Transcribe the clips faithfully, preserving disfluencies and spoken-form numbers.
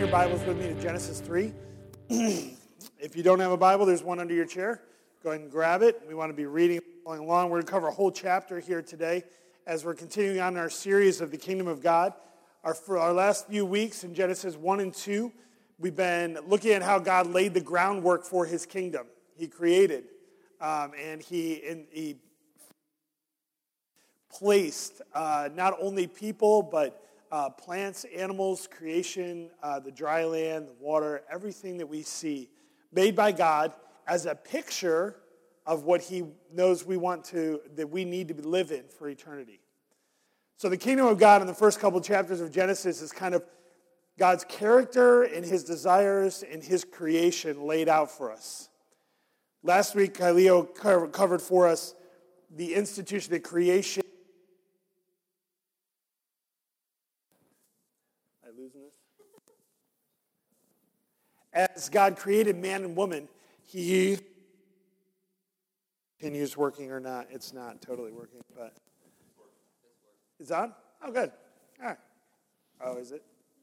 your Bibles with me to Genesis three. If you don't have a Bible, there's one under your chair. Go ahead and grab it. We want to be reading going along. We're going to cover a whole chapter here today as we're continuing on our series of the Kingdom of God. Our, for our last few weeks in Genesis one and two, we've been looking at how God laid the groundwork for his kingdom. He created, um, and he, in, he placed uh, not only people, but uh, plants, animals, creation, uh, the dry land, the water, everything that we see, made by God as a picture of what he knows we want to, that we need to live in for eternity. So the kingdom of God in the first couple chapters of Genesis is kind of God's character and his desires and his creation laid out for us. Last week, Kyleo covered for us the institution of creation. Am I losing this? As God created man and woman, he continues working or not. It's not totally working, but it's on? Oh, good. All right. Oh, is it?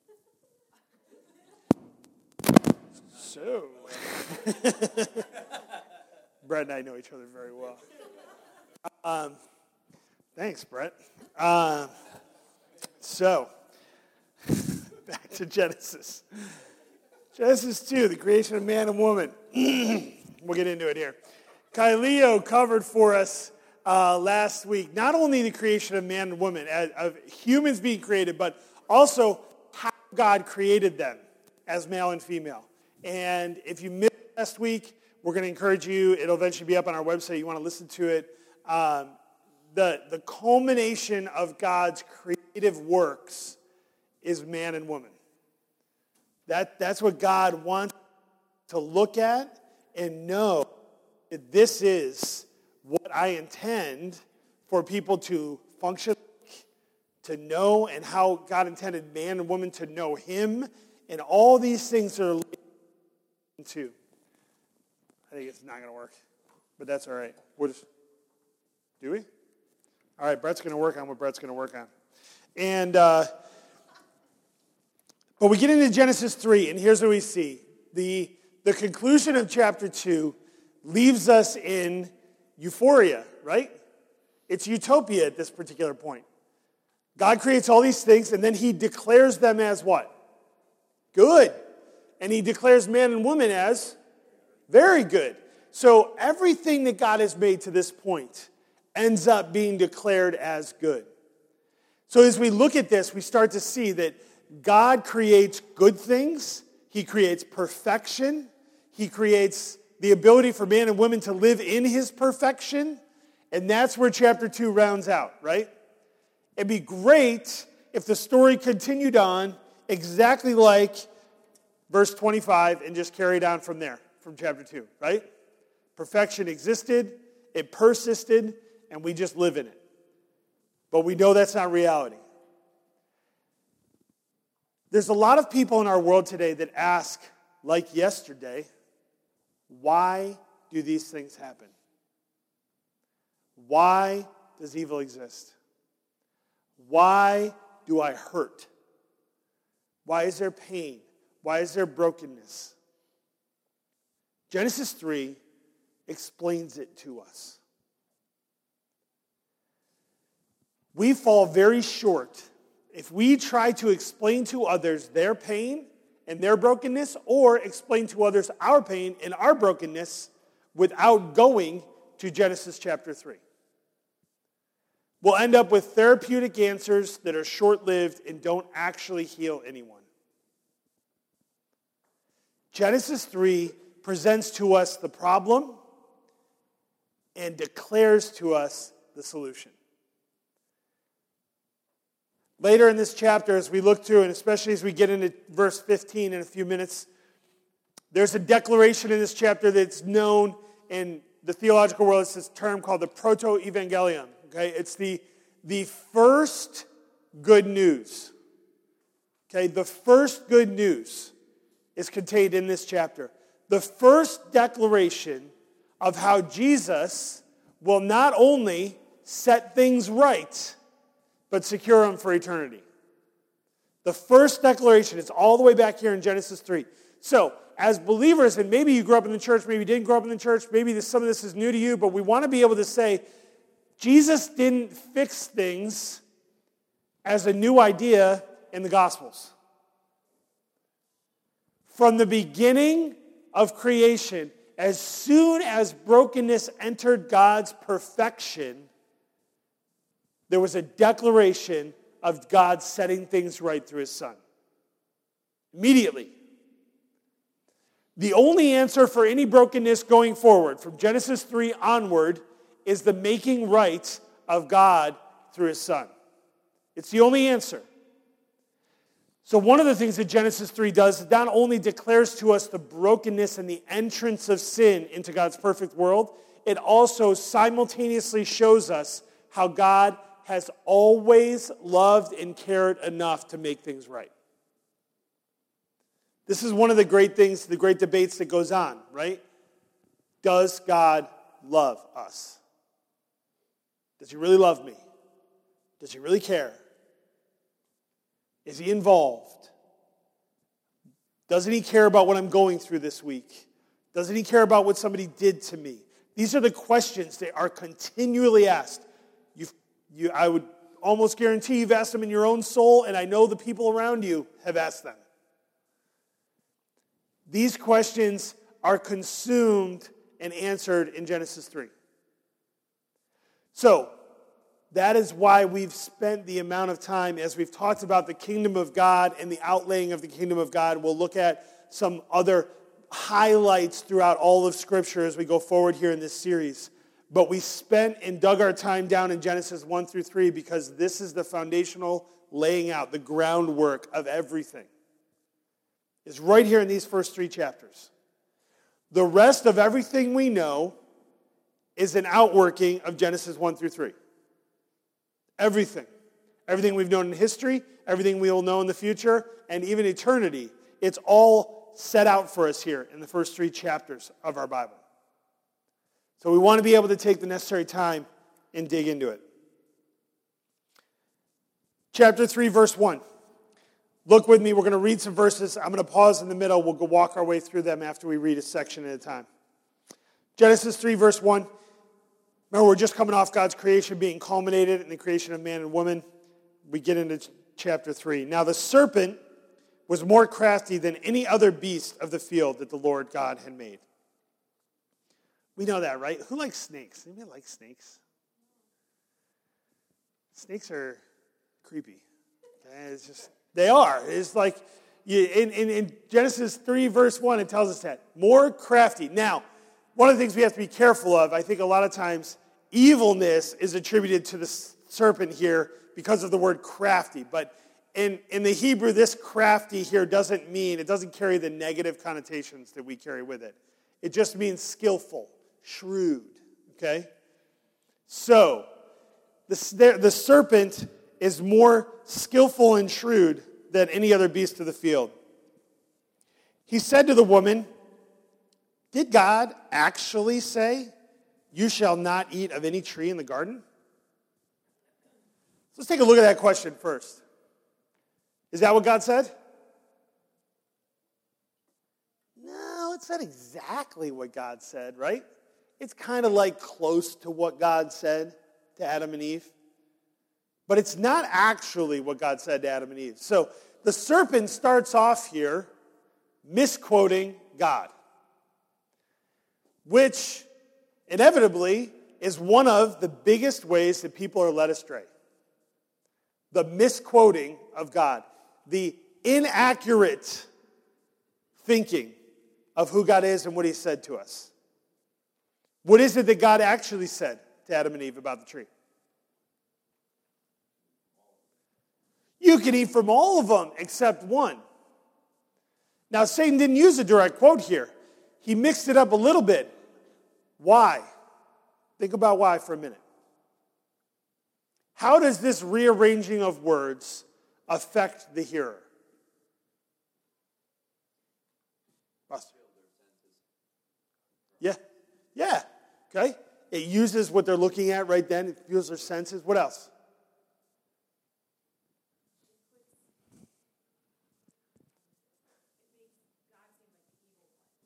So, Brett and I know each other very well. Um, thanks, Brett. Um, so, back to Genesis. Genesis two, the creation of man and woman. We'll get into it here. Kyleo covered for us uh, last week not only the creation of man and woman, as, of humans being created, but also how God created them as male and female. And if you missed last week, we're going to encourage you. It'll eventually be up on our website. You want to listen to it. Um, the, the culmination of God's creative works is man and woman. That, that's what God wants to look at and know that this is what I intend for people to function, to know, and how God intended man and woman to know him, and all these things are into. I think it's not going to work, but that's all right. We'll just, do we? All right, Brett's going to work on what Brett's going to work on. And, uh, but we get into Genesis three, and here's what we see. The, the conclusion of chapter two leaves us in euphoria, right? It's utopia at this particular point. God creates all these things, and then he declares them as what? Good. And he declares man and woman as very good. So everything that God has made to this point ends up being declared as good. So as we look at this, we start to see that God creates good things. He creates perfection. He creates the ability for man and woman to live in his perfection. And that's where chapter two rounds out, right? It'd be great if the story continued on exactly like verse twenty-five and just carried on from there, from chapter two, right? Perfection existed, it persisted, and we just live in it. But we know that's not reality. There's a lot of people in our world today that ask, like yesterday, why do these things happen? Why does evil exist? Why do I hurt? Why is there pain? Why is there brokenness? Genesis three explains it to us. We fall very short if we try to explain to others their pain and their brokenness, or explain to others our pain and our brokenness without going to Genesis chapter three. We'll end up with therapeutic answers that are short-lived and don't actually heal anyone. Genesis three presents to us the problem and declares to us the solution. Later in this chapter, as we look through, and especially as we get into verse fifteen in a few minutes, there's a declaration in this chapter that's known in the theological world. It's this term called the proto-evangelium. Okay, it's the, the first good news. Okay, the first good news is contained in this chapter. The first declaration of how Jesus will not only set things right, but secure them for eternity. The first declaration is all the way back here in Genesis three. So, as believers, and maybe you grew up in the church, maybe you didn't grow up in the church, maybe this, some of this is new to you, but we want to be able to say, Jesus didn't fix things as a new idea in the Gospels. From the beginning of creation, as soon as brokenness entered God's perfection, there was a declaration of God setting things right through his Son. Immediately. The only answer for any brokenness going forward, from Genesis three onward, is the making right of God through his Son. It's the only answer. So one of the things that Genesis three does is not only declares to us the brokenness and the entrance of sin into God's perfect world, it also simultaneously shows us how God has always loved and cared enough to make things right. This is one of the great things, the great debates that goes on, right? Does God love us? Does he really love me? Does he really care? Is he involved? Doesn't he care about what I'm going through this week? Doesn't he care about what somebody did to me? These are the questions that are continually asked. You've, you, I would almost guarantee you've asked them in your own soul, and I know the people around you have asked them. These questions are consumed and answered in Genesis three. So, that is why we've spent the amount of time, as we've talked about the kingdom of God and the outlaying of the kingdom of God. We'll look at some other highlights throughout all of Scripture as we go forward here in this series. But we spent and dug our time down in Genesis one through three because this is the foundational laying out, the groundwork of everything. It's right here in these first three chapters. The rest of everything we know is an outworking of Genesis one through three. Everything. Everything we've known in history, everything we will know in the future, and even eternity. It's all set out for us here in the first three chapters of our Bible. So we want to be able to take the necessary time and dig into it. Chapter three, verse one. Look with me. We're going to read some verses. I'm going to pause in the middle. We'll go walk our way through them after we read a section at a time. Genesis three, verse one. Remember, we're just coming off God's creation being culminated in the creation of man and woman. We get into chapter three. Now the serpent was more crafty than any other beast of the field that the Lord God had made. We know that, right? Who likes snakes? Anybody like snakes? Snakes are creepy. Okay? It's just, they are. It's like, you, in, in, in Genesis three, verse one, it tells us that. More crafty. Now, one of the things we have to be careful of, I think a lot of times, evilness is attributed to the serpent here because of the word crafty. But in, in the Hebrew, this crafty here doesn't mean, it doesn't carry the negative connotations that we carry with it. It just means skillful, shrewd, okay? So, the, the serpent is more skillful and shrewd than any other beast of the field. He said to the woman, did God actually say, you shall not eat of any tree in the garden? So let's take a look at that question first. Is that what God said? No, it's not exactly what God said, right? It's kind of like close to what God said to Adam and Eve. But it's not actually what God said to Adam and Eve. So the serpent starts off here misquoting God, which inevitably is one of the biggest ways that people are led astray. The misquoting of God. The inaccurate thinking of who God is and what he said to us. What is it that God actually said to Adam and Eve about the tree? You can eat from all of them except one. Now, Satan didn't use a direct quote here. He mixed it up a little bit. Why? Think about why for a minute. How does this rearranging of words affect the hearer? Yeah, yeah, okay. It uses what they're looking at right then. It feels their senses. What else?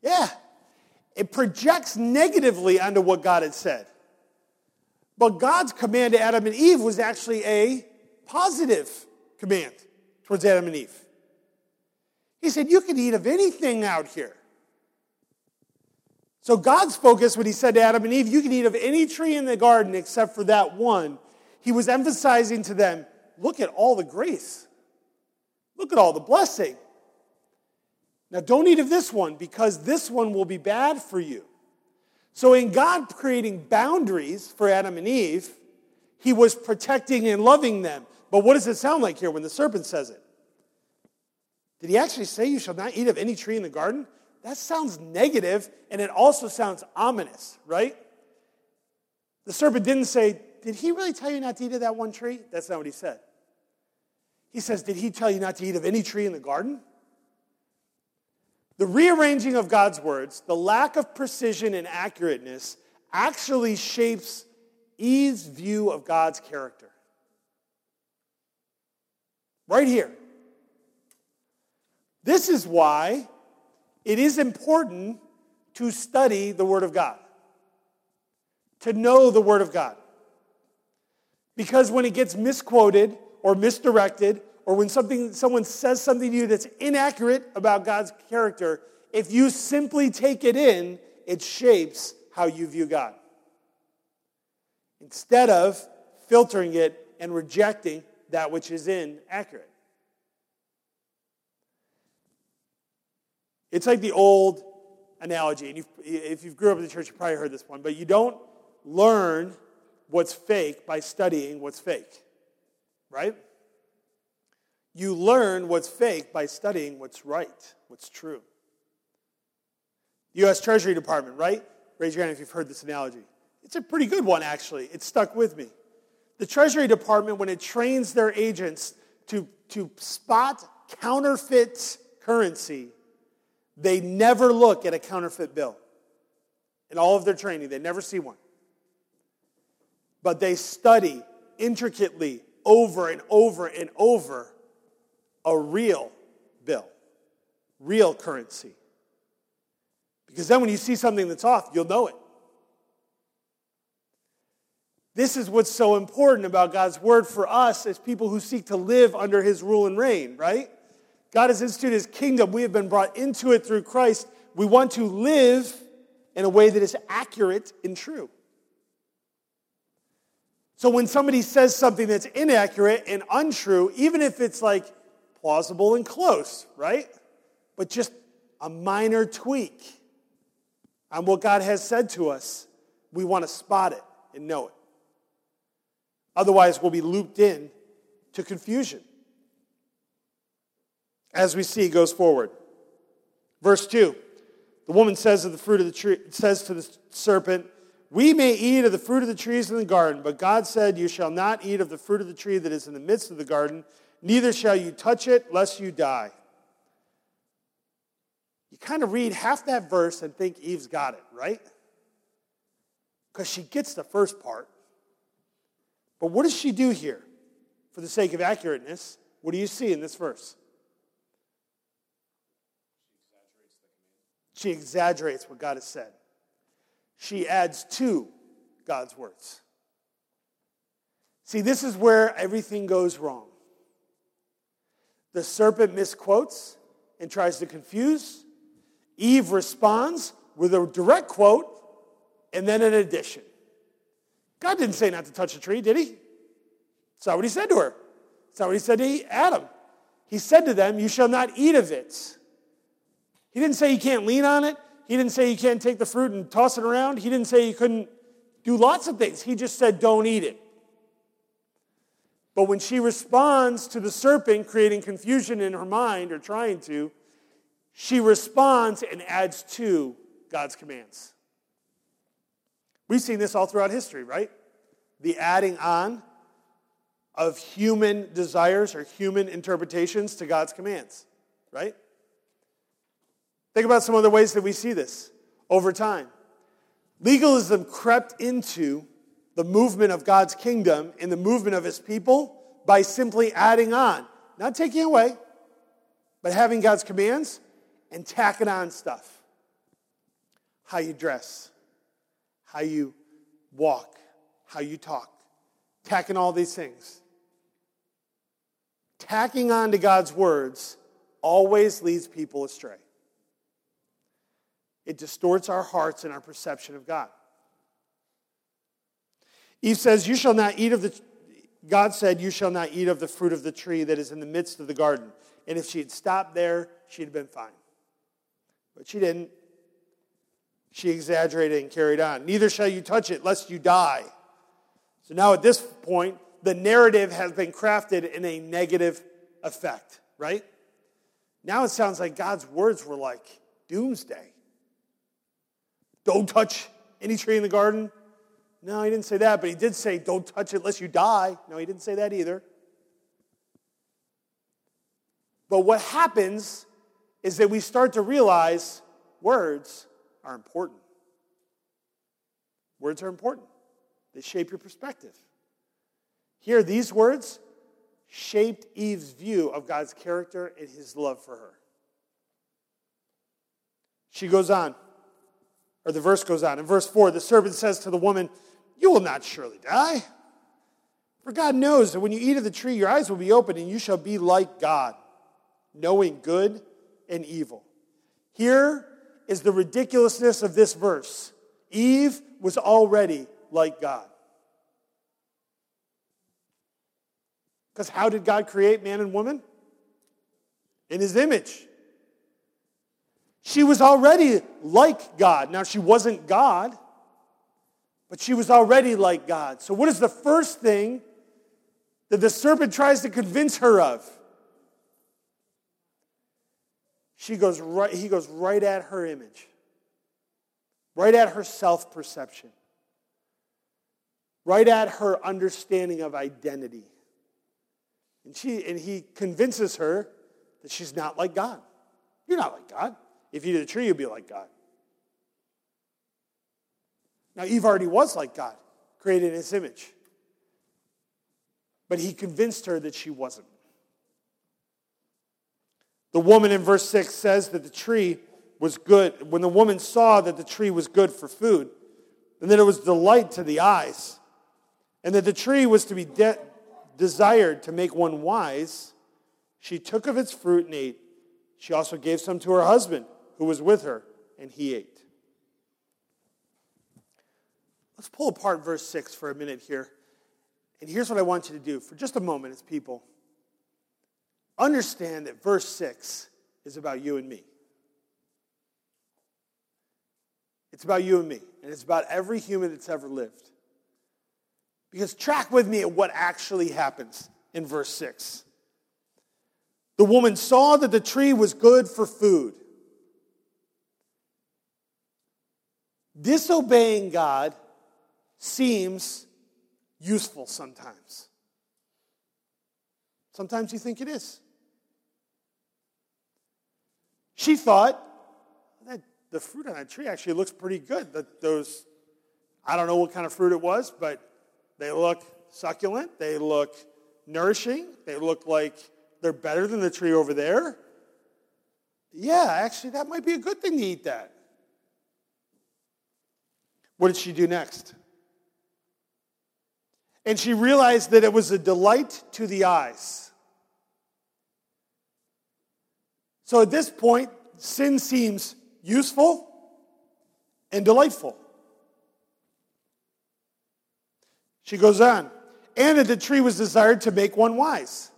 Yeah. It projects negatively onto what God had said. But God's command to Adam and Eve was actually a positive command towards Adam and Eve. He said, you can eat of anything out here. So God's focus when he said to Adam and Eve, you can eat of any tree in the garden except for that one, he was emphasizing to them, look at all the grace. Look at all the blessing. Now don't eat of this one because this one will be bad for you. So in God creating boundaries for Adam and Eve, he was protecting and loving them. But what does it sound like here when the serpent says it? Did he actually say you shall not eat of any tree in the garden? That sounds negative, and it also sounds ominous, right? The serpent didn't say, did he really tell you not to eat of that one tree? That's not what he said. He says, did he tell you not to eat of any tree in the garden? The rearranging of God's words, the lack of precision and accurateness, actually shapes Eve's view of God's character. Right here. This is why it is important to study the Word of God, to know the Word of God. Because when it gets misquoted or misdirected, or when something someone says something to you that's inaccurate about God's character, if you simply take it in, it shapes how you view God. Instead of filtering it and rejecting that which is inaccurate. It's like the old analogy, and you've, if you've grew up in the church, you probably heard this one, but you don't learn what's fake by studying what's fake, right? You learn what's fake by studying what's right, what's true. The U S Treasury Department, right? Raise your hand if you've heard this analogy. It's a pretty good one, actually. It stuck with me. The Treasury Department, when it trains their agents to, to spot counterfeit currency, they never look at a counterfeit bill. In all of their training, they never see one. But they study intricately over and over and over a real bill, real currency. Because then when you see something that's off, you'll know it. This is what's so important about God's word for us as people who seek to live under his rule and reign, right? God has instituted his kingdom. We have been brought into it through Christ. We want to live in a way that is accurate and true. So when somebody says something that's inaccurate and untrue, even if it's like plausible and close, right? But just a minor tweak on what God has said to us, we want to spot it and know it. Otherwise, we'll be looped in to confusion. As we see, goes forward. Verse two, the woman says of the fruit of the tree, says to the serpent, we may eat of the fruit of the trees in the garden, but God said, you shall not eat of the fruit of the tree that is in the midst of the garden, neither shall you touch it, lest you die. You kind of read half that verse and think Eve's got it, right? Because she gets the first part. But what does she do here? For the sake of accurateness, what do you see in this verse? She exaggerates what God has said. She adds to God's words. See, this is where everything goes wrong. The serpent misquotes and tries to confuse. Eve responds with a direct quote and then an addition. God didn't say not to touch the tree, did he? That's not what he said to her. That's not what he said to Adam. He said to them, you shall not eat of it. He didn't say you can't lean on it. He didn't say you can't take the fruit and toss it around. He didn't say you couldn't do lots of things. He just said don't eat it. But when she responds to the serpent creating confusion in her mind or trying to, she responds and adds to God's commands. We've seen this all throughout history, right? The adding on of human desires or human interpretations to God's commands, right? Think about some other ways that we see this over time. Legalism crept into the movement of God's kingdom and the movement of his people by simply adding on, not taking away, but having God's commands and tacking on stuff. how you dress, how you walk, how you talk. Tacking all these things. Tacking on to God's words always leads people astray. It distorts our hearts and our perception of God. Eve says, you shall not eat of the, God said, you shall not eat of the fruit of the tree that is in the midst of the garden. And if she had stopped there, she'd have been fine. But she didn't. She exaggerated and carried on. Neither shall you touch it, lest you die. So now at this point, the narrative has been crafted in a negative effect, right? Now it sounds like God's words were like doomsday. Don't touch any tree in the garden. No, he didn't say that, but he did say, don't touch it lest you die. No, he didn't say that either. But what happens is that we start to realize words are important. Words are important. They shape your perspective. Here, these words shaped Eve's view of God's character and his love for her. She goes on, or the verse goes on. In verse four, the serpent says to the woman, you will not surely die. For God knows that when you eat of the tree, your eyes will be opened and you shall be like God, knowing good and evil. Here is the ridiculousness of this verse. Eve was already like God. Because how did God create man and woman? In his image. She was already like God. Now, she wasn't God, but she was already like God. So what is the first thing that the serpent tries to convince her of? She goes right, he goes right at her image. Right at her self-perception. Right at her understanding of identity. And she and he convinces her that she's not like God. You're not like God. If you eat of the tree, you'll be like God. Now, Eve already was like God, created in his image. But he convinced her that she wasn't. The woman in verse six says that the tree was good. When the woman saw that the tree was good for food, and that it was delight to the eyes, and that the tree was to be de- desired to make one wise, she took of its fruit and ate. She also gave some to her husband, who was with her, and he ate. Let's pull apart verse six for a minute here. And here's what I want you to do for just a moment as people. Understand that verse six is about you and me. It's about you and me. And it's about every human that's ever lived. Because track with me at what actually happens in verse six. The woman saw that the tree was good for food. Disobeying God seems useful sometimes. Sometimes you think it is. She thought that the fruit on that tree actually looks pretty good. That those, I don't know what kind of fruit it was, but they look succulent. They look nourishing. They look like they're better than the tree over there. Yeah, actually, that might be a good thing to eat that. What did she do next? And she realized that it was a delight to the eyes. So at this point, sin seems useful and delightful. She goes on. And that the tree was desired to make one wise.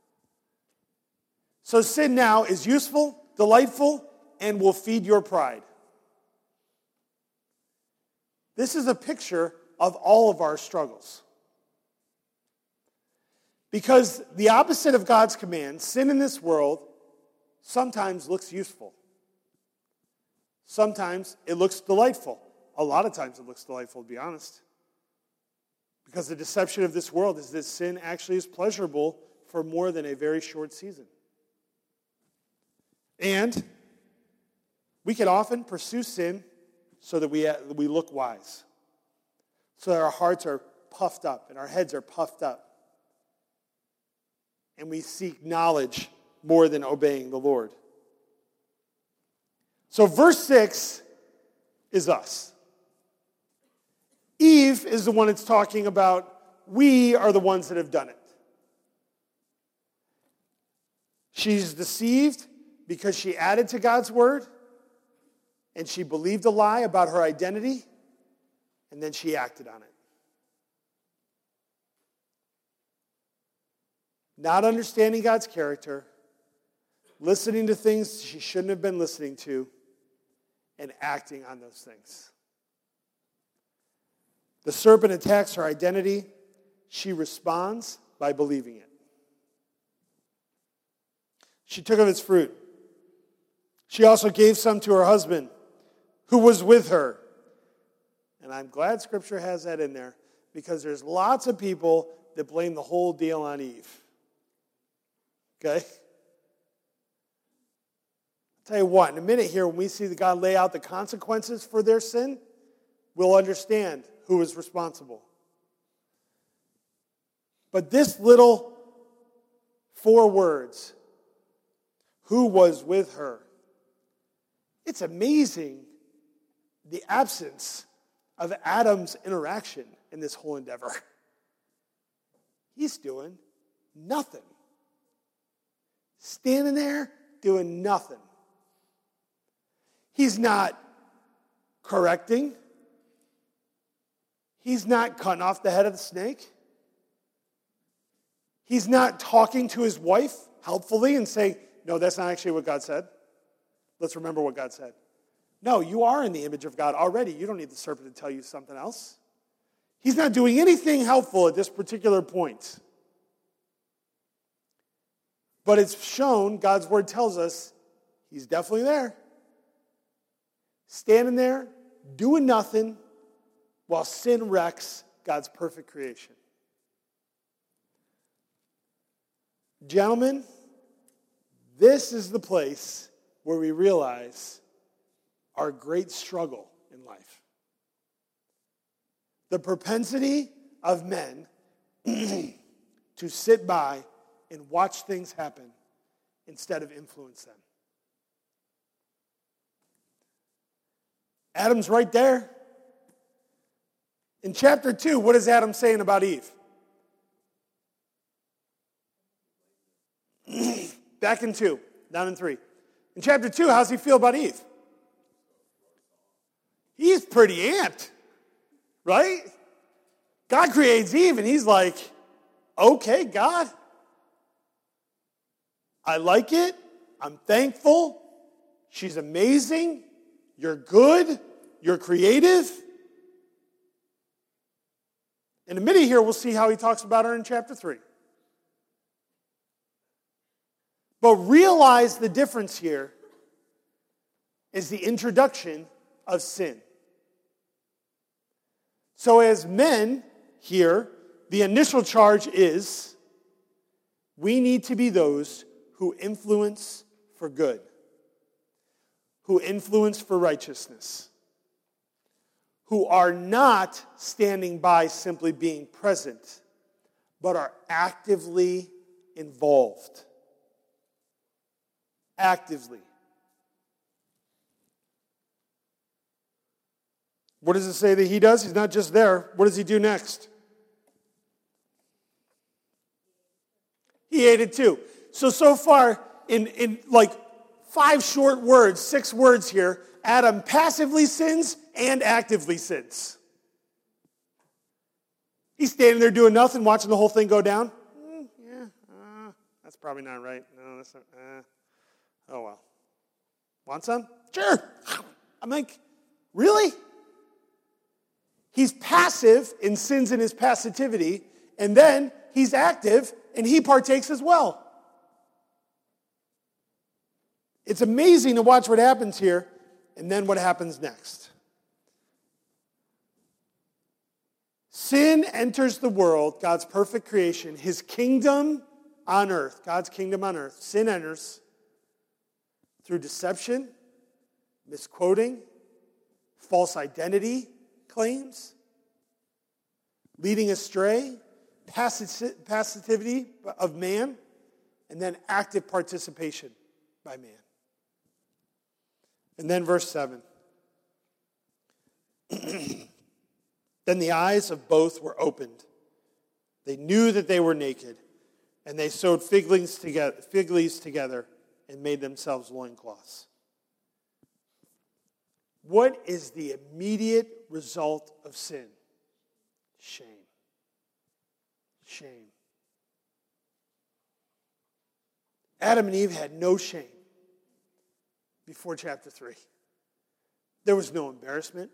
So sin now is useful, delightful, and will feed your pride. This is a picture of all of our struggles. Because the opposite of God's command, sin in this world, sometimes looks useful. Sometimes it looks delightful. A lot of times it looks delightful, to be honest. Because the deception of this world is that sin actually is pleasurable for more than a very short season. And we can often pursue sin so that we, we look wise. So that our hearts are puffed up and our heads are puffed up. And we seek knowledge more than obeying the Lord. So verse six is us. Eve is the one it's talking about. We are the ones that have done it. She's deceived because she added to God's word, and she believed a lie about her identity, and then she acted on it. Not understanding God's character, listening to things she shouldn't have been listening to, and acting on those things. The serpent attacks her identity. She responds by believing it. She took of its fruit. She also gave some to her husband, who was with her. And I'm glad Scripture has that in there, because there's lots of people that blame the whole deal on Eve. Okay? I'll tell you what, in a minute here, when we see that God lay out the consequences for their sin, we'll understand who is responsible. But this little four words, who was with her, it's amazing the absence of Adam's interaction in this whole endeavor. He's doing nothing. Standing there doing nothing. He's not correcting. He's not cutting off the head of the snake. He's not talking to his wife helpfully and saying, no, that's not actually what God said. Let's remember what God said. No, you are in the image of God already. You don't need the serpent to tell you something else. He's not doing anything helpful at this particular point. But it's shown, God's word tells us, he's definitely there. Standing there, doing nothing, while sin wrecks God's perfect creation. Gentlemen, this is the place where we realize our great struggle in life. The propensity of men to sit by and watch things happen instead of influence them. Adam's right there. In chapter two, what is Adam saying about Eve? Back in two, down in three. In chapter two, how's he feel about Eve? He's pretty amped, right? God creates Eve, and he's like, okay, God, I like it. I'm thankful. She's amazing. You're good. You're creative. In a minute here, we'll see how he talks about her in chapter three. But realize the difference here is the introduction of sin. So as men here, the initial charge is we need to be those who influence for good, who influence for righteousness, who are not standing by simply being present, but are actively involved. Actively. What does it say that he does? He's not just there. What does he do next? He ate it too. So, so far, in, in like five short words, six words here, Adam passively sins and actively sins. He's standing there doing nothing, watching the whole thing go down. Mm, yeah, uh, that's probably not right. No, that's not, uh, oh well. Want some? Sure. I'm like, really? He's passive and sins in his passivity, and then he's active and he partakes as well. It's amazing to watch what happens here and then what happens next. Sin enters the world, God's perfect creation, his kingdom on earth, God's kingdom on earth. Sin enters through deception, misquoting, false identity claims, leading astray, passivity of man, and then active participation by man. And then verse seven. Then the eyes of both were opened. They knew that they were naked, and they sewed fig leaves together, fig leaves together and made themselves loincloths. What is the immediate result of sin? Shame. Shame. Adam and Eve had no shame before chapter three. There was no embarrassment.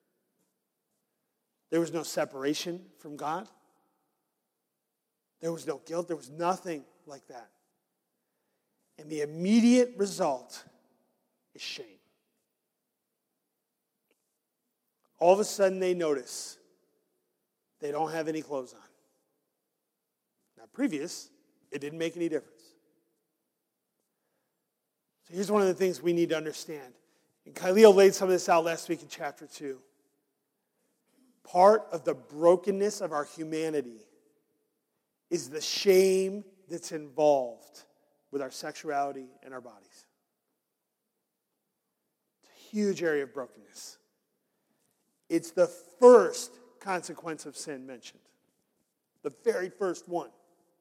There was no separation from God. There was no guilt. There was nothing like that. And the immediate result is shame. All of a sudden they notice they don't have any clothes on. Now, previous, it didn't make any difference. So here's one of the things we need to understand. And Kyleo laid some of this out last week in chapter two. Part of the brokenness of our humanity is the shame that's involved with our sexuality and our bodies. It's a huge area of brokenness. It's the first consequence of sin mentioned. The very first one.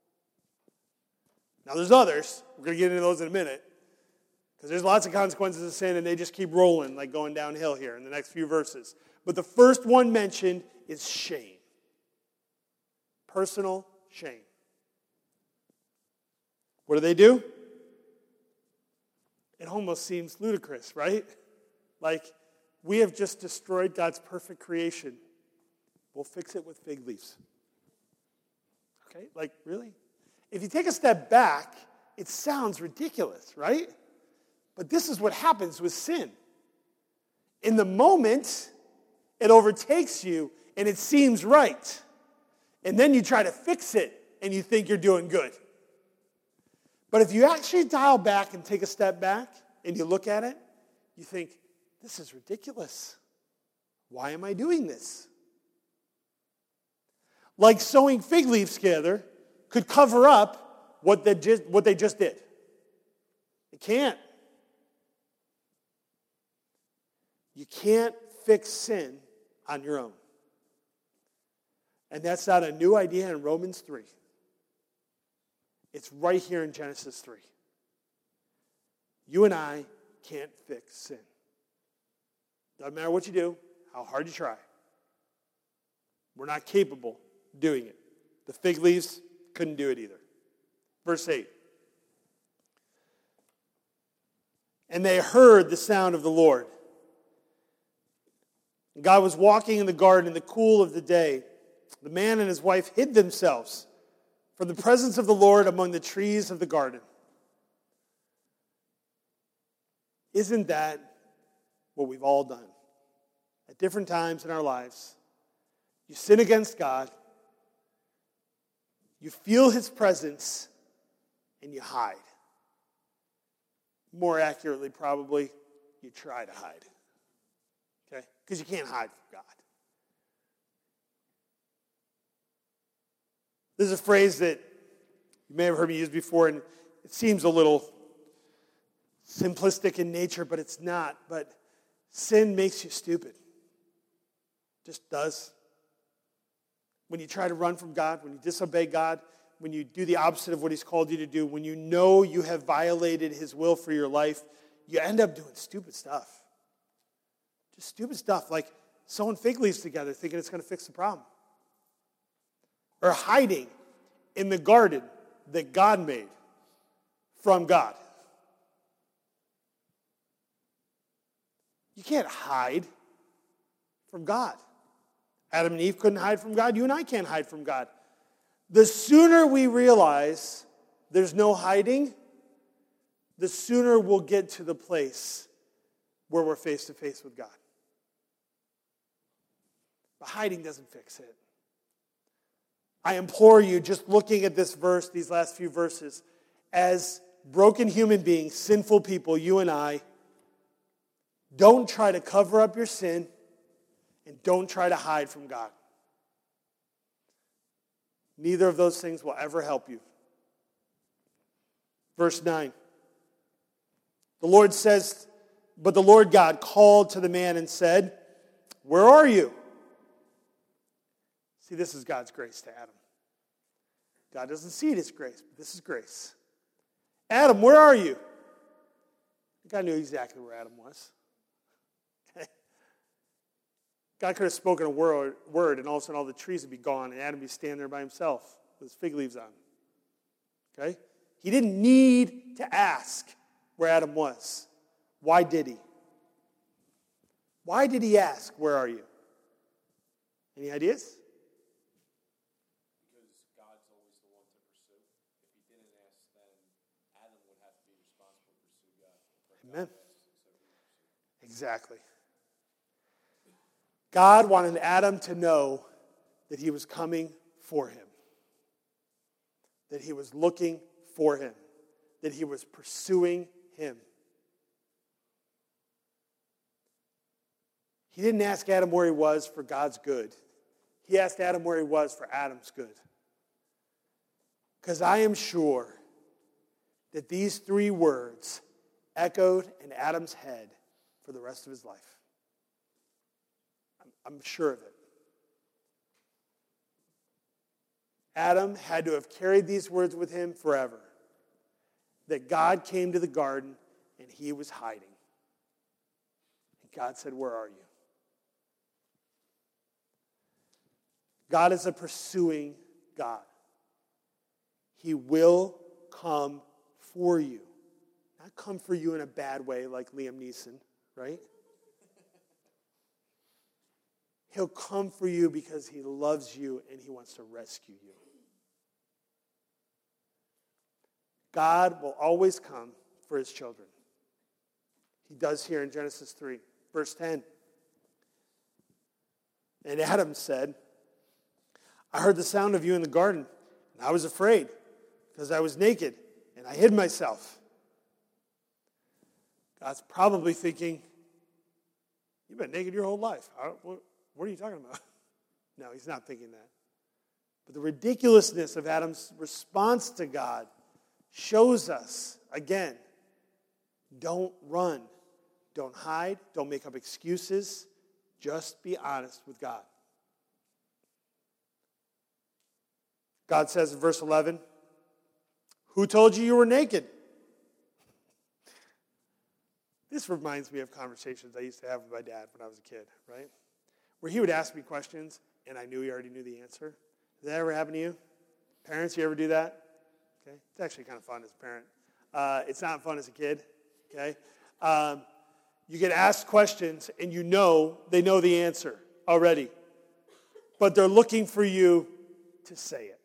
Now there's others. We're going to get into those in a minute. Because there's lots of consequences of sin and they just keep rolling, like going downhill here in the next few verses. But the first one mentioned is shame. Personal shame. What do they do? It almost seems ludicrous, right? Like, we have just destroyed God's perfect creation. We'll fix it with fig leaves. Okay, like, really? If you take a step back, it sounds ridiculous, right? But this is what happens with sin. In the moment, it overtakes you and it seems right. And then you try to fix it and you think you're doing good. But if you actually dial back and take a step back and you look at it, you think, this is ridiculous. Why am I doing this? Like sewing fig leaves together could cover up what they just, what they just did. It can't. You can't fix sin on your own. And that's not a new idea in Romans three. It's right here in Genesis three. You and I can't fix sin. Doesn't matter what you do, how hard you try. We're not capable of doing it. The fig leaves couldn't do it either. Verse eight. And they heard the sound of the Lord. God was walking in the garden in the cool of the day. The man and his wife hid themselves from the presence of the Lord among the trees of the garden. Isn't that what we've all done? At different times in our lives, you sin against God, you feel his presence, and you hide. More accurately, probably, you try to hide. Okay? Because you can't hide from God. This is a phrase that you may have heard me use before, and it seems a little simplistic in nature, but it's not. But sin makes you stupid. Just does. When you try to run from God, when you disobey God, when you do the opposite of what he's called you to do, when you know you have violated his will for your life, you end up doing stupid stuff. Just stupid stuff like sewing fig leaves together thinking it's going to fix the problem. Or hiding in the garden that God made from God. You can't hide from God. Adam and Eve couldn't hide from God. You and I can't hide from God. The sooner we realize there's no hiding, the sooner we'll get to the place where we're face to face with God. But hiding doesn't fix it. I implore you, just looking at this verse, these last few verses, as broken human beings, sinful people, you and I, don't try to cover up your sin and don't try to hide from God. Neither of those things will ever help you. Verse nine. The Lord says, but the Lord God called to the man and said, where are you? See, this is God's grace to Adam. God doesn't see it as grace, but this is grace. Adam, where are you? God knew exactly where Adam was. Okay? God could have spoken a word, word, and all of a sudden all the trees would be gone, and Adam would be standing there by himself with his fig leaves on. Okay? He didn't need to ask where Adam was. Why did he? Why did he ask, where are you? Any ideas? Because God's always the one to pursue. If he didn't ask, then Adam would have to be responsible to pursue God. Amen. Exactly. God wanted Adam to know that he was coming for him. That he was looking for him. That he was pursuing him. He didn't ask Adam where he was for God's good. He asked Adam where he was for Adam's good. Because I am sure that these three words echoed in Adam's head for the rest of his life. I'm, I'm sure of it. Adam had to have carried these words with him forever. That God came to the garden and he was hiding. And God said, where are you? God is a pursuing God. He will come for you. Not come for you in a bad way like Liam Neeson, right? He'll come for you because he loves you and he wants to rescue you. God will always come for his children. He does here in Genesis three, verse ten. And Adam said, I heard the sound of you in the garden, and I was afraid because I was naked, and I hid myself. God's probably thinking, you've been naked your whole life. How, what, what are you talking about? No, he's not thinking that. But the ridiculousness of Adam's response to God shows us, again, don't run. Don't hide. Don't make up excuses. Just be honest with God. God says in verse eleven, who told you you were naked? This reminds me of conversations I used to have with my dad when I was a kid, right? Where he would ask me questions, and I knew he already knew the answer. Did that ever happen to you? Parents, you ever do that? Okay, it's actually kind of fun as a parent. Uh, it's not fun as a kid, okay? Um, you get asked questions, and you know they know the answer already. But they're looking for you to say it.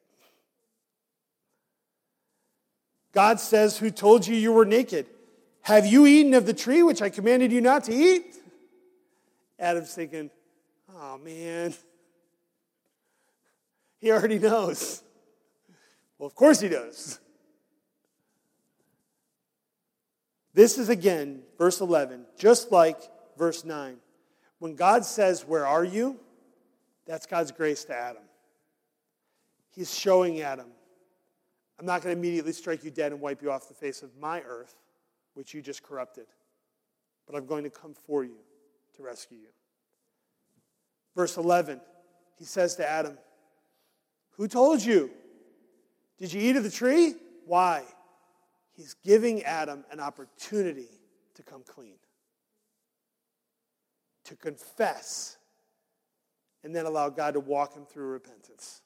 God says, who told you you were naked? Have you eaten of the tree which I commanded you not to eat? Adam's thinking, oh man, he already knows. Well, of course he does. This is again, verse eleven, just like verse nine. When God says, where are you? That's God's grace to Adam. He's showing Adam, I'm not going to immediately strike you dead and wipe you off the face of my earth, which you just corrupted. But I'm going to come for you to rescue you. Verse eleven, he says to Adam, who told you? Did you eat of the tree? Why? He's giving Adam an opportunity to come clean. To confess. And then allow God to walk him through repentance.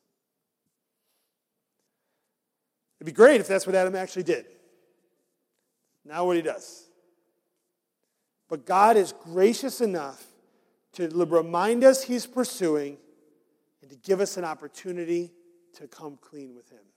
It'd be great if that's what Adam actually did. Not what he does. But God is gracious enough to remind us he's pursuing and to give us an opportunity to come clean with him.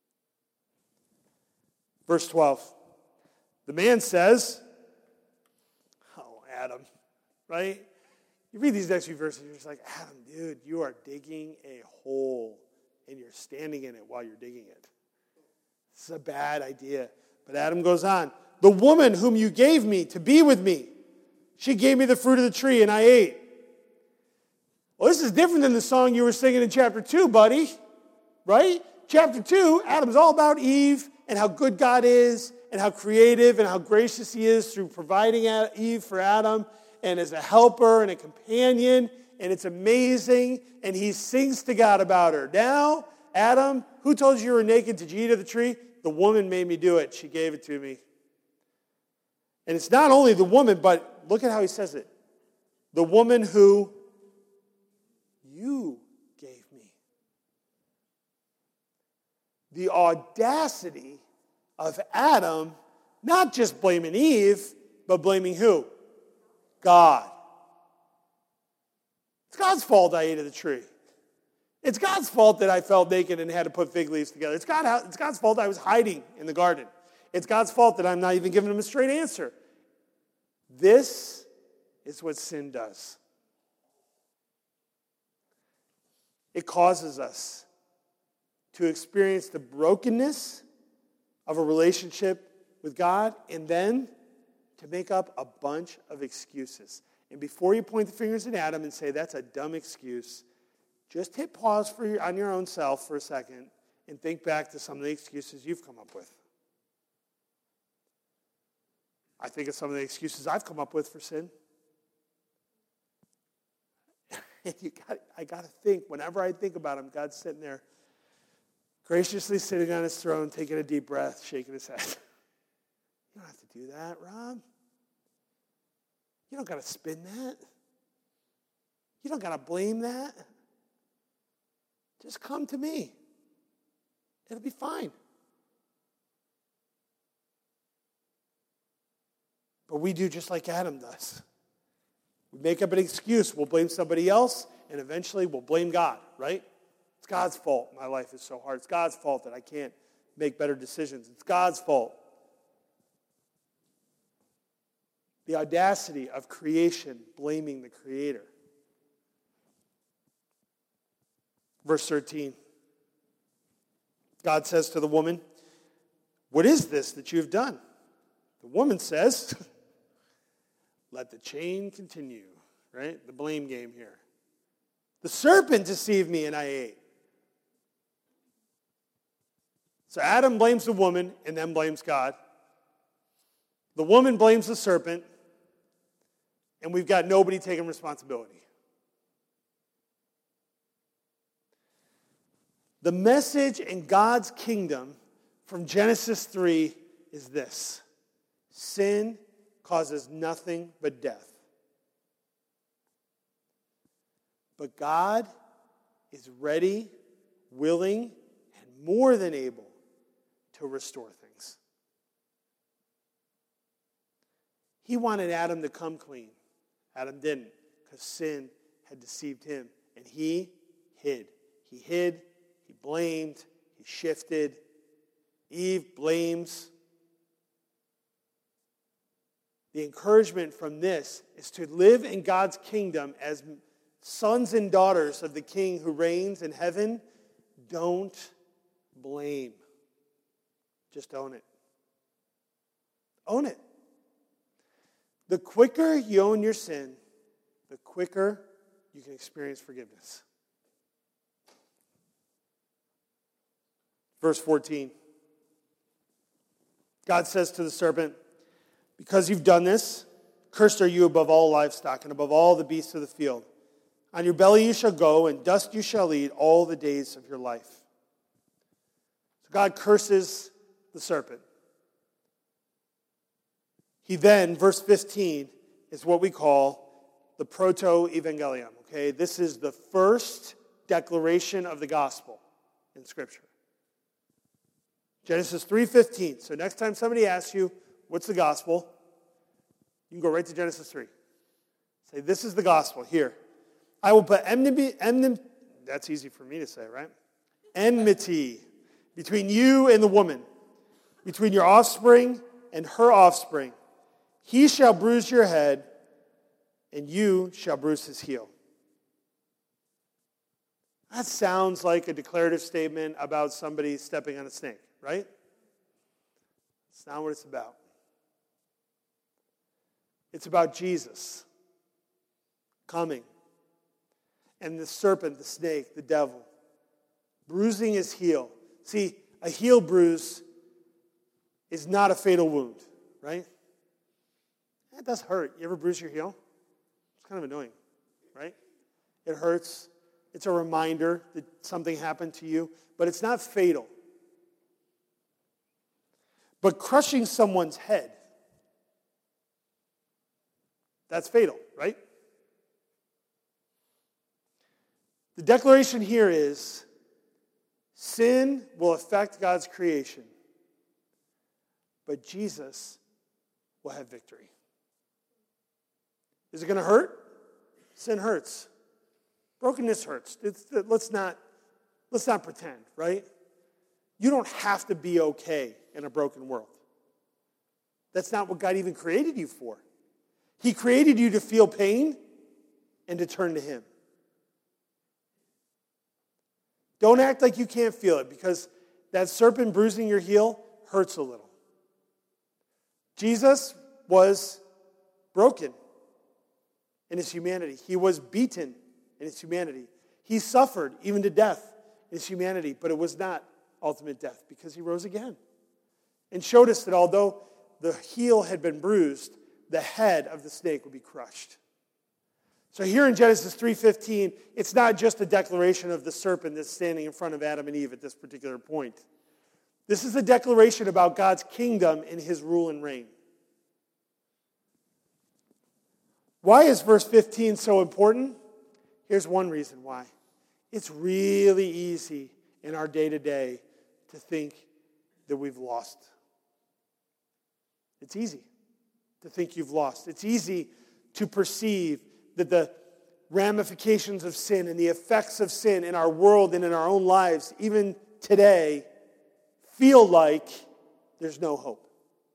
Verse twelve. The man says, oh, Adam, right? You read these next few verses, you're just like, Adam, dude, you are digging a hole, and you're standing in it while you're digging it. This is a bad idea. But Adam goes on, the woman whom you gave me to be with me, she gave me the fruit of the tree, and I ate. Well, this is different than the song you were singing in chapter two, buddy. Right? Chapter two, Adam's all about Eve and how good God is and how creative and how gracious he is through providing Eve for Adam and as a helper and a companion and it's amazing, and he sings to God about her. Now, Adam, who told you you were naked? Did you eat of the tree? The woman made me do it. She gave it to me. And it's not only the woman, but look at how he says it. The woman who you gave me. The audacity of Adam, not just blaming Eve, but blaming who? God. It's God's fault I ate of the tree. It's God's fault that I felt naked and had to put fig leaves together. It's, God, it's God's fault I was hiding in the garden. It's God's fault that I'm not even giving him a straight answer. This is what sin does. It causes us to experience the brokenness of a relationship with God and then to make up a bunch of excuses. And before you point the fingers at Adam and say, that's a dumb excuse, just hit pause for your, on your own self for a second and think back to some of the excuses you've come up with. I think of some of the excuses I've come up with for sin. And you got, I got to think, whenever I think about him, God's sitting there, graciously sitting on his throne, taking a deep breath, shaking his head. You don't have to do that, Rob. You don't got to spin that. You don't got to blame that. Just come to me. It'll be fine. But we do just like Adam does. We make up an excuse. We'll blame somebody else, and eventually we'll blame God, right? It's God's fault my life is so hard. It's God's fault that I can't make better decisions. It's God's fault. The audacity of creation blaming the Creator. Verse thirteen. God says to the woman, what is this that you have done? The woman says, let the chain continue, right? The blame game here. The serpent deceived me and I ate. So Adam blames the woman and then blames God. The woman blames the serpent, and we've got nobody taking responsibility. The message in God's kingdom from Genesis three is this. Sin causes nothing but death. But God is ready, willing, and more than able to restore things. He wanted Adam to come clean. Adam didn't, because sin had deceived him. And he hid. He hid, he blamed, he shifted. Eve blames. The encouragement from this is to live in God's kingdom as sons and daughters of the King who reigns in heaven. Don't blame. Just own it. Own it. The quicker you own your sin, the quicker you can experience forgiveness. Verse fourteen. God says to the serpent, because you've done this, cursed are you above all livestock and above all the beasts of the field. On your belly you shall go, and dust you shall eat all the days of your life. So God curses the serpent. He then, verse fifteen, is what we call the proto-evangelium. Okay, this is the first declaration of the gospel in Scripture. Genesis three fifteen. So next time somebody asks you, what's the gospel? You can go right to Genesis three. Say, this is the gospel. Here. I will put enmity, enmity, that's easy for me to say, right? Enmity between you and the woman, between your offspring and her offspring. He shall bruise your head, and you shall bruise his heel. That sounds like a declarative statement about somebody stepping on a snake, right? It's not what it's about. It's about Jesus coming, and the serpent, the snake, the devil, bruising his heel. See, a heel bruise is not a fatal wound, right? It does hurt. You ever bruise your heel? It's kind of annoying, right? It hurts. It's a reminder that something happened to you, but it's not fatal. But crushing someone's head, that's fatal, right? The declaration here is, sin will affect God's creation, but Jesus will have victory. Is it going to hurt? Sin hurts. Brokenness hurts. It's, let's not, let's not pretend, right? You don't have to be okay in a broken world. That's not what God even created you for. He created you to feel pain and to turn to Him. Don't act like you can't feel it, because that serpent bruising your heel hurts a little. Jesus was broken in His humanity. He was beaten in His humanity. He suffered even to death in His humanity, but it was not ultimate death, because He rose again and showed us that although the heel had been bruised, the head of the snake would be crushed. So here in Genesis three fifteen, it's not just a declaration of the serpent that's standing in front of Adam and Eve at this particular point. This is a declaration about God's kingdom and His rule and reign. Why is verse fifteen so important? Here's one reason why. It's really easy in our day-to-day to think that we've lost. It's easy to think you've lost. It's easy to perceive that the ramifications of sin and the effects of sin in our world and in our own lives, even today, feel like there's no hope.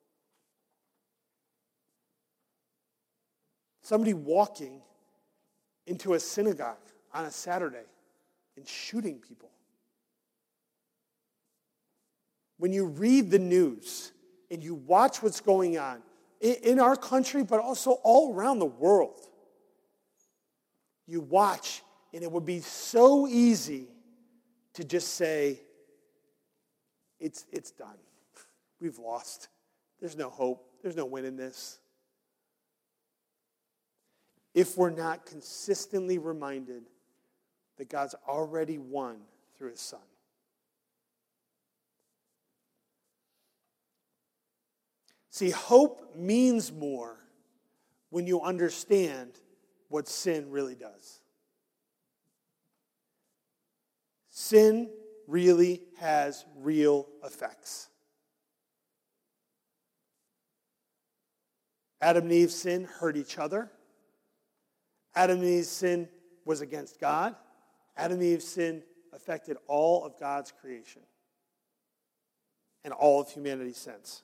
Somebody walking into a synagogue on a Saturday and shooting people. When you read the news and you watch what's going on in our country, but also all around the world, you watch, and it would be so easy to just say, it's, it's done. We've lost. There's no hope. There's no win in this. If we're not consistently reminded that God's already won through His Son. See, hope means more when you understand what sin really does. Sin really has real effects. Adam and Eve's sin hurt each other. Adam and Eve's sin was against God. Adam and Eve's sin affected all of God's creation and all of humanity's sins.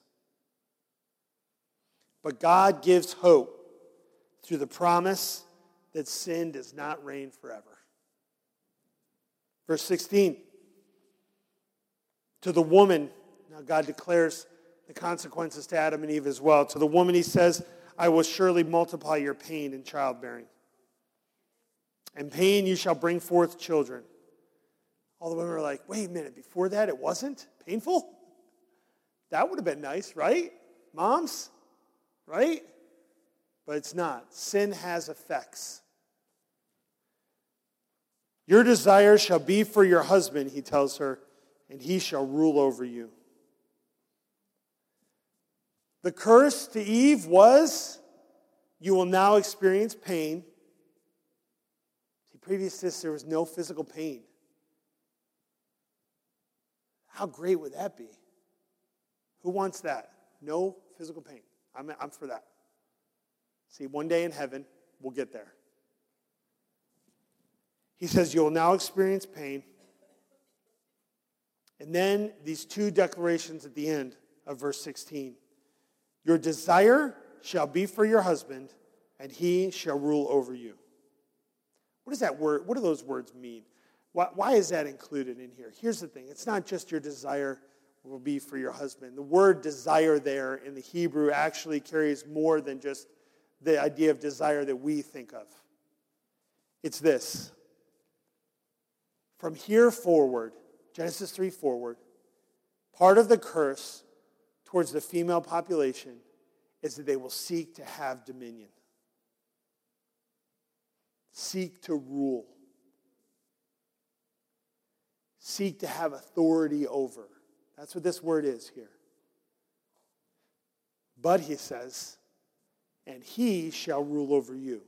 But God gives hope through the promise that sin does not reign forever. Verse sixteen. To the woman, now God declares the consequences to Adam and Eve as well. To the woman He says, I will surely multiply your pain in childbearing. In pain you shall bring forth children. All the women are like, wait a minute, before that it wasn't painful? That would have been nice, right? Moms? Right? But it's not. Sin has effects. Your desire shall be for your husband, He tells her, and he shall rule over you. The curse to Eve was, you will now experience pain. See, previous to this, there was no physical pain. How great would that be? Who wants that? No physical pain. I'm, I'm for that. See, one day in heaven, we'll get there. He says, you will now experience pain. And then these two declarations at the end of verse sixteen. Your desire shall be for your husband, and he shall rule over you. What does that word, what do those words mean? Why, why is that included in here? Here's the thing. It's not just your desire will be for your husband. The word desire there in the Hebrew actually carries more than just the idea of desire that we think of. It's this. From here forward, Genesis three forward, part of the curse towards the female population is that they will seek to have dominion. Seek to rule. seek to have authority over. That's what this word is here. But he says, and he shall rule over you.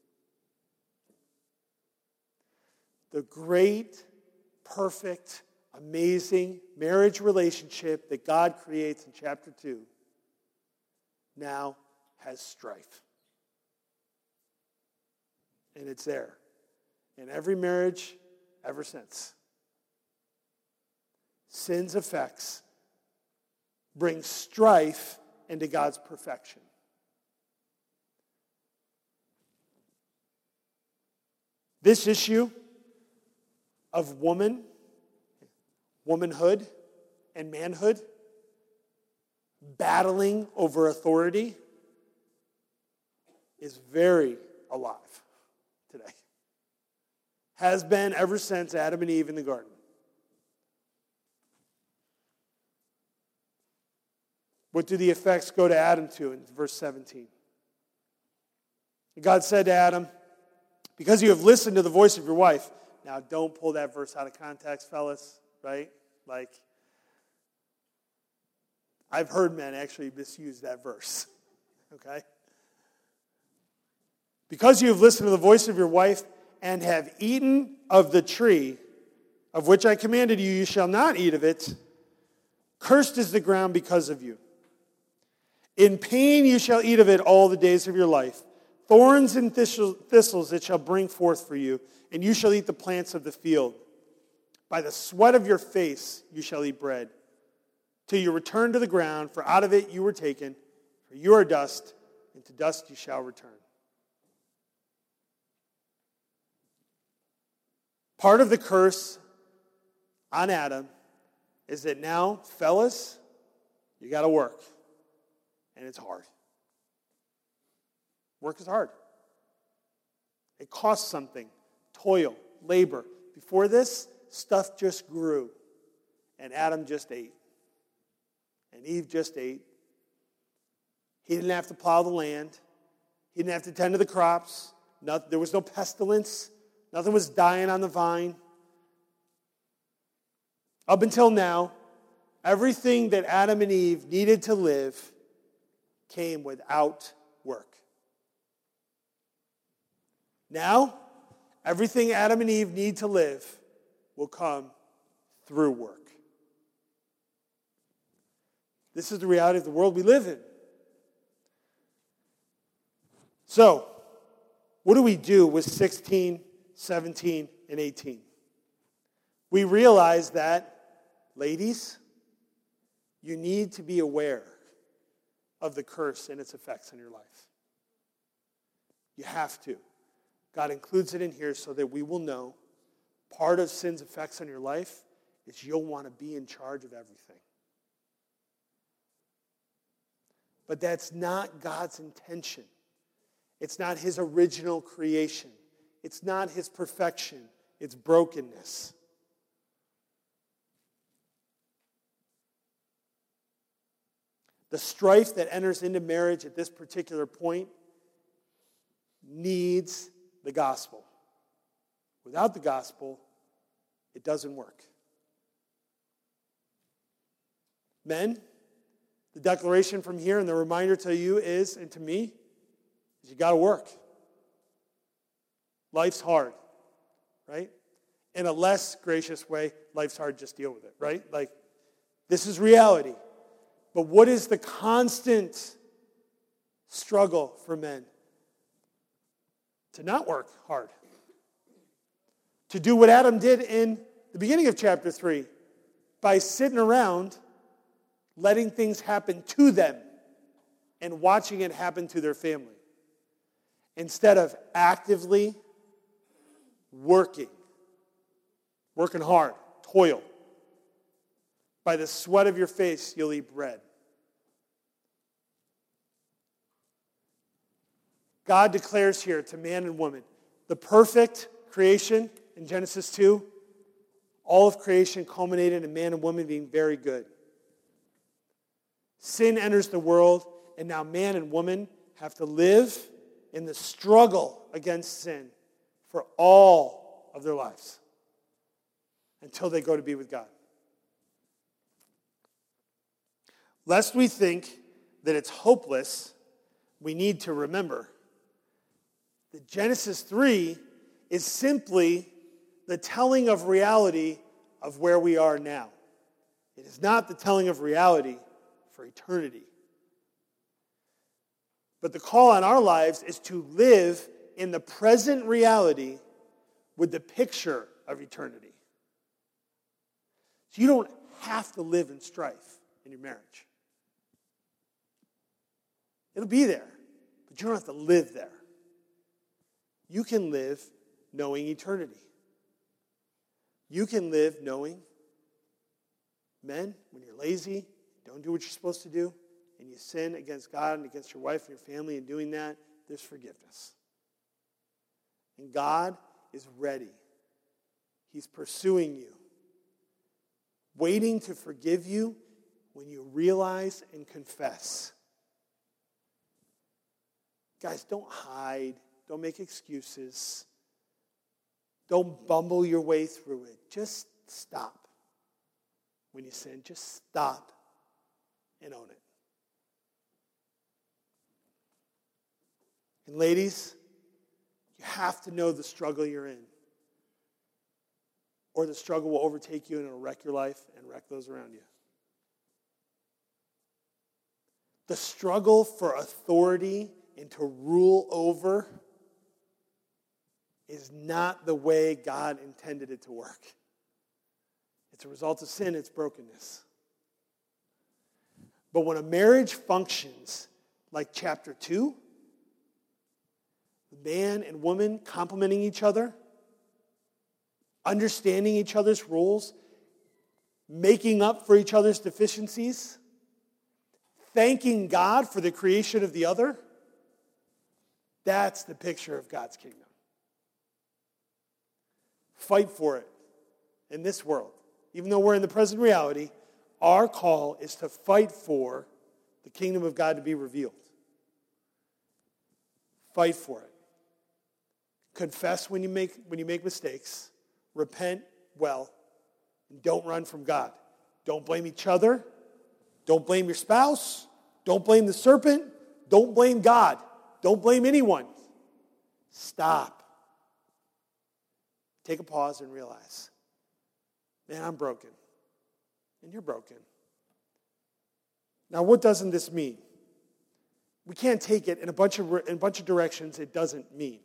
The great, perfect, amazing marriage relationship that God creates in chapter two now has strife. And it's there in every marriage ever since. Sin's effects bring strife into God's perfection. This issue of woman, womanhood, and manhood battling over authority is very alive today. Has been ever since Adam and Eve in the garden. What do the effects go to Adam to in verse seventeen? God said to Adam, because you have listened to the voice of your wife. Now, don't pull that verse out of context, fellas, right? Like, I've heard men actually misuse that verse, okay? Because you have listened to the voice of your wife and have eaten of the tree of which I commanded you, you shall not eat of it. Cursed is the ground because of you. In pain you shall eat of it all the days of your life. Thorns and thistles it shall bring forth for you, and you shall eat the plants of the field. By the sweat of your face you shall eat bread, till you return to the ground, for out of it you were taken, for you are dust, and to dust you shall return. Part of the curse on Adam is that now, fellas, you got to work, and it's hard. Work is hard. It costs something. Toil, labor. Before this, stuff just grew. And Adam just ate. And Eve just ate. He didn't have to plow the land. He didn't have to tend to the crops. No, there was no pestilence. Nothing was dying on the vine. Up until now, everything that Adam and Eve needed to live came without work. Now, everything Adam and Eve need to live will come through work. This is the reality of the world we live in. So, what do we do with sixteen, seventeen, and eighteen? We realize that, ladies, you need to be aware of the curse and its effects in your life. You have to. God includes it in here so that we will know part of sin's effects on your life is you'll want to be in charge of everything. But that's not God's intention. It's not his original creation. It's not his perfection. It's brokenness. The strife that enters into marriage at this particular point needs the gospel. Without the gospel, it doesn't work. Men, the declaration from here and the reminder to you is, and to me, is you got to work. Life's hard, right? In a less gracious way, life's hard, just deal with it, right? Like, this is reality. But what is the constant struggle for men? To not work hard. To do what Adam did in the beginning of chapter three. By sitting around, letting things happen to them and watching it happen to their family. Instead of actively working. Working hard. Toil. By the sweat of your face, you'll eat bread. God declares here to man and woman, the perfect creation in Genesis two, all of creation culminated in man and woman being very good. Sin enters the world, and now man and woman have to live in the struggle against sin for all of their lives. until they go to be with God. Lest we think that it's hopeless, we need to remember that Genesis three is simply the telling of reality of where we are now. It is not the telling of reality for eternity. But the call on our lives is to live in the present reality with the picture of eternity. So you don't have to live in strife in your marriage. It'll be there, but you don't have to live there. You can live knowing eternity. You can live knowing, men, when you're lazy, don't do what you're supposed to do, and you sin against God and against your wife and your family in doing that, there's forgiveness. And God is ready. He's pursuing you, waiting to forgive you when you realize and confess. Guys, don't hide. Don't make excuses. Don't bumble your way through it. Just stop. When you sin, just stop and own it. And ladies, you have to know the struggle you're in, or the struggle will overtake you and it'll wreck your life and wreck those around you. The struggle for authority and to rule over is not the way God intended it to work. It's a result of sin, it's brokenness. But when a marriage functions like chapter two, man and woman complementing each other, understanding each other's roles, making up for each other's deficiencies, thanking God for the creation of the other, that's the picture of God's kingdom. Fight for it in this world. Even though we're in the present reality, our call is to fight for the kingdom of God to be revealed. Fight for it. Confess when you make when you make mistakes. Repent well. And don't run from God. Don't blame each other. Don't blame your spouse. Don't blame the serpent. Don't blame God. Don't blame anyone. Stop. Take a pause and realize, man, I'm broken. And you're broken. Now, what doesn't this mean? We can't take it in a bunch of in a bunch of directions it doesn't mean.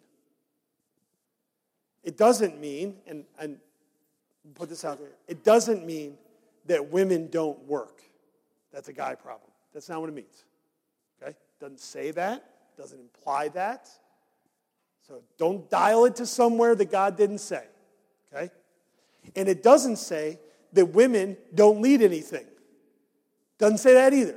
It doesn't mean, and, and put this out there, it doesn't mean that women don't work. That's a guy problem. That's not what it means. Okay? Doesn't say that. Doesn't imply that. So don't dial it to somewhere that God didn't say. Okay? And it doesn't say that women don't lead anything. Doesn't say that either.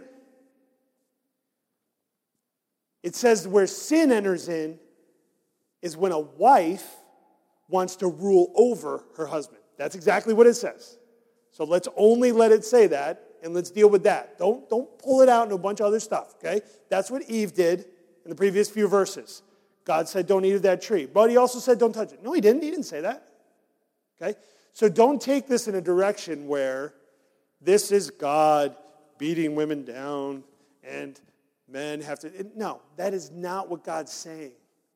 It says where sin enters in is when a wife wants to rule over her husband. That's exactly what it says. So let's only let it say that, and let's deal with that. Don't, don't pull it out into a bunch of other stuff, okay? That's what Eve did in the previous few verses. God said, don't eat of that tree. But he also said, don't touch it. No, he didn't. He didn't say that. Okay? So don't take this in a direction where this is God beating women down and men have to... No, that is not what God's saying.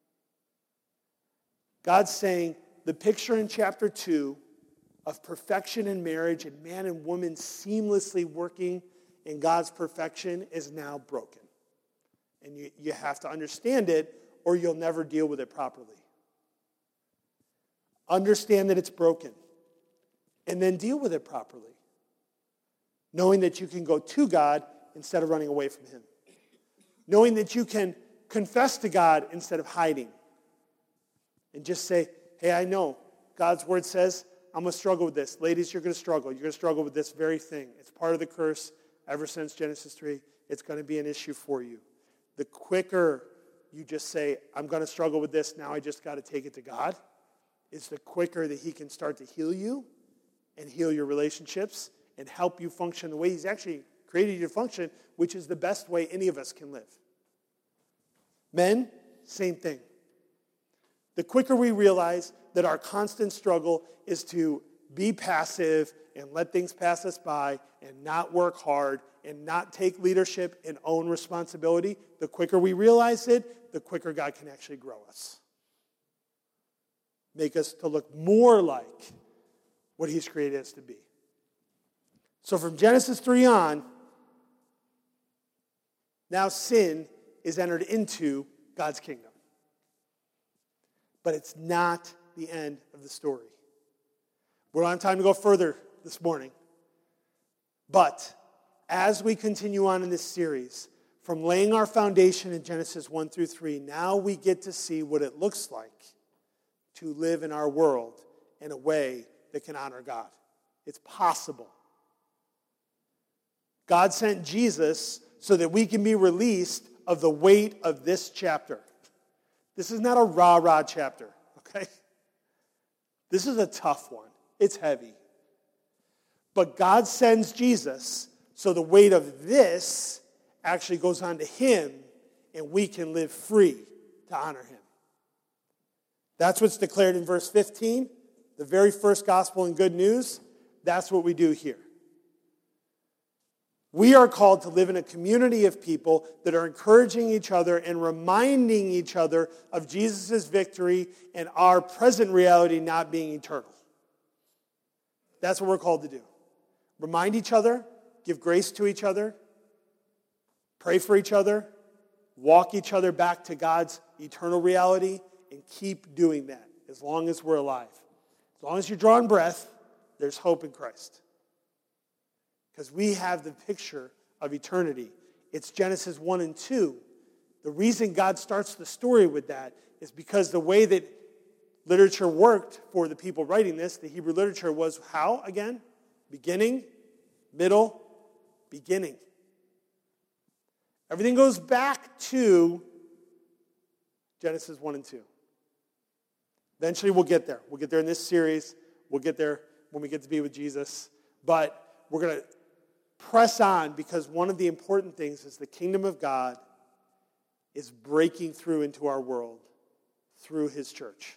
God's saying the picture in chapter two of perfection in marriage and man and woman seamlessly working in God's perfection is now broken. And you, you have to understand it or you'll never deal with it properly. Understand that it's broken. And then deal with it properly. Knowing that you can go to God instead of running away from Him. Knowing that you can confess to God instead of hiding. And just say, hey, I know God's word says I'm going to struggle with this. Ladies, you're going to struggle. You're going to struggle with this very thing. It's part of the curse ever since Genesis three. It's going to be an issue for you. The quicker you just say, I'm going to struggle with this, now I just got to take it to God, is the quicker that He can start to heal you and heal your relationships and help you function the way He's actually created you to function, which is the best way any of us can live. Men, same thing. The quicker we realize that our constant struggle is to be passive and let things pass us by and not work hard and not take leadership and own responsibility, the quicker we realize it, the quicker God can actually grow us. Make us to look more like what he's created us to be. So from Genesis three on, now sin is entered into God's kingdom. But it's not the end of the story. We don't have time to go further this morning. But as we continue on in this series, from laying our foundation in Genesis one through three, now we get to see what it looks like to live in our world in a way that can honor God. It's possible. God sent Jesus so that we can be released of the weight of this chapter. This is not a rah-rah chapter, okay? This is a tough one. It's heavy. But God sends Jesus so the weight of this actually goes on to him and we can live free to honor him. That's what's declared in verse fifteen, the very first gospel and good news. That's what we do here. We are called to live in a community of people that are encouraging each other and reminding each other of Jesus' victory and our present reality not being eternal. That's what we're called to do. Remind each other, give grace to each other, pray for each other, walk each other back to God's eternal reality, and keep doing that as long as we're alive. As long as you're drawing breath, there's hope in Christ. Because we have the picture of eternity. It's Genesis one and two. The reason God starts the story with that is because the way that literature worked for the people writing this, the Hebrew literature, was how, again? Beginning, middle, beginning. Everything goes back to Genesis one and two. Eventually we'll get there. We'll get there in this series. We'll get there when we get to be with Jesus. But we're going to press on because one of the important things is the kingdom of God is breaking through into our world through his church.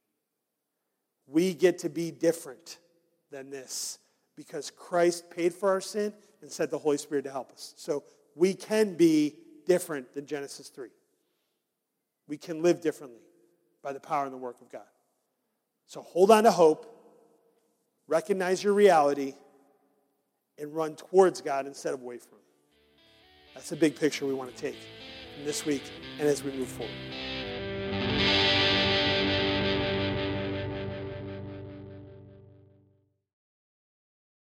We get to be different than this because Christ paid for our sin and sent the Holy Spirit to help us. So we can be different than Genesis three. We can live differently by the power and the work of God. So hold on to hope, recognize your reality, and run towards God instead of away from him. That's a big picture we want to take from this week and as we move forward.